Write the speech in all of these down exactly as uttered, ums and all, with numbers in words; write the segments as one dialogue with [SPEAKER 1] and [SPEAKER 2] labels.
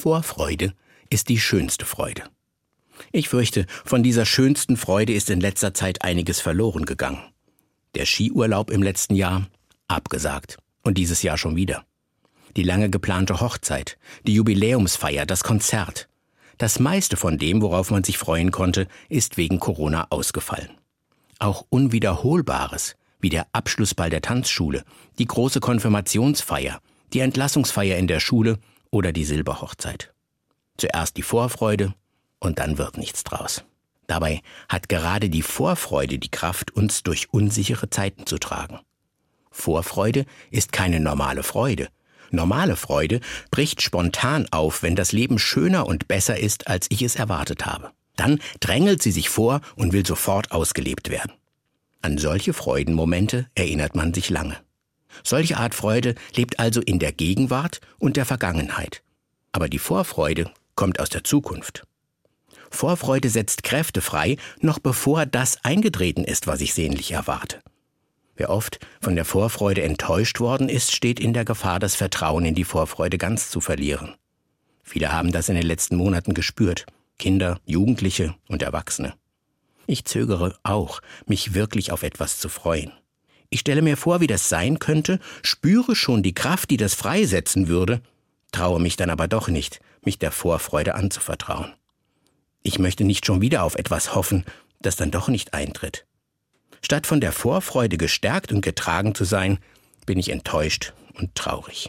[SPEAKER 1] Vorfreude ist die schönste Freude. Ich fürchte, von dieser schönsten Freude ist in letzter Zeit einiges verloren gegangen. Der Skiurlaub im letzten Jahr? Abgesagt. Und dieses Jahr schon wieder. Die lange geplante Hochzeit, die Jubiläumsfeier, das Konzert. Das meiste von dem, worauf man sich freuen konnte, ist wegen Corona ausgefallen. Auch Unwiederholbares, wie der Abschlussball der Tanzschule, die große Konfirmationsfeier, die Entlassungsfeier in der Schule oder die Silberhochzeit. Zuerst die Vorfreude und dann wird nichts draus. Dabei hat gerade die Vorfreude die Kraft, uns durch unsichere Zeiten zu tragen. Vorfreude ist keine normale Freude. Normale Freude bricht spontan auf, wenn das Leben schöner und besser ist, als ich es erwartet habe. Dann drängelt sie sich vor und will sofort ausgelebt werden. An solche Freudenmomente erinnert man sich lange. Solche Art Freude lebt also in der Gegenwart und der Vergangenheit. Aber die Vorfreude kommt aus der Zukunft. Vorfreude setzt Kräfte frei, noch bevor das eingetreten ist, was ich sehnlich erwarte. Wer oft von der Vorfreude enttäuscht worden ist, steht in der Gefahr, das Vertrauen in die Vorfreude ganz zu verlieren. Viele haben das in den letzten Monaten gespürt. Kinder, Jugendliche und Erwachsene. Ich zögere auch, mich wirklich auf etwas zu freuen. Ich stelle mir vor, wie das sein könnte, spüre schon die Kraft, die das freisetzen würde, traue mich dann aber doch nicht, mich der Vorfreude anzuvertrauen. Ich möchte nicht schon wieder auf etwas hoffen, das dann doch nicht eintritt. Statt von der Vorfreude gestärkt und getragen zu sein, bin ich enttäuscht und traurig.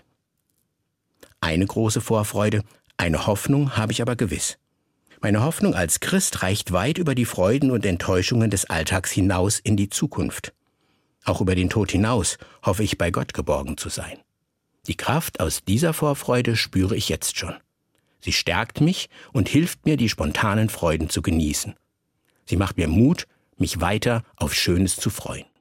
[SPEAKER 1] Eine große Vorfreude, eine Hoffnung habe ich aber gewiss. Meine Hoffnung als Christ reicht weit über die Freuden und Enttäuschungen des Alltags hinaus in die Zukunft. Auch über den Tod hinaus hoffe ich, bei Gott geborgen zu sein. Die Kraft aus dieser Vorfreude spüre ich jetzt schon. Sie stärkt mich und hilft mir, die spontanen Freuden zu genießen. Sie macht mir Mut, mich weiter auf Schönes zu freuen.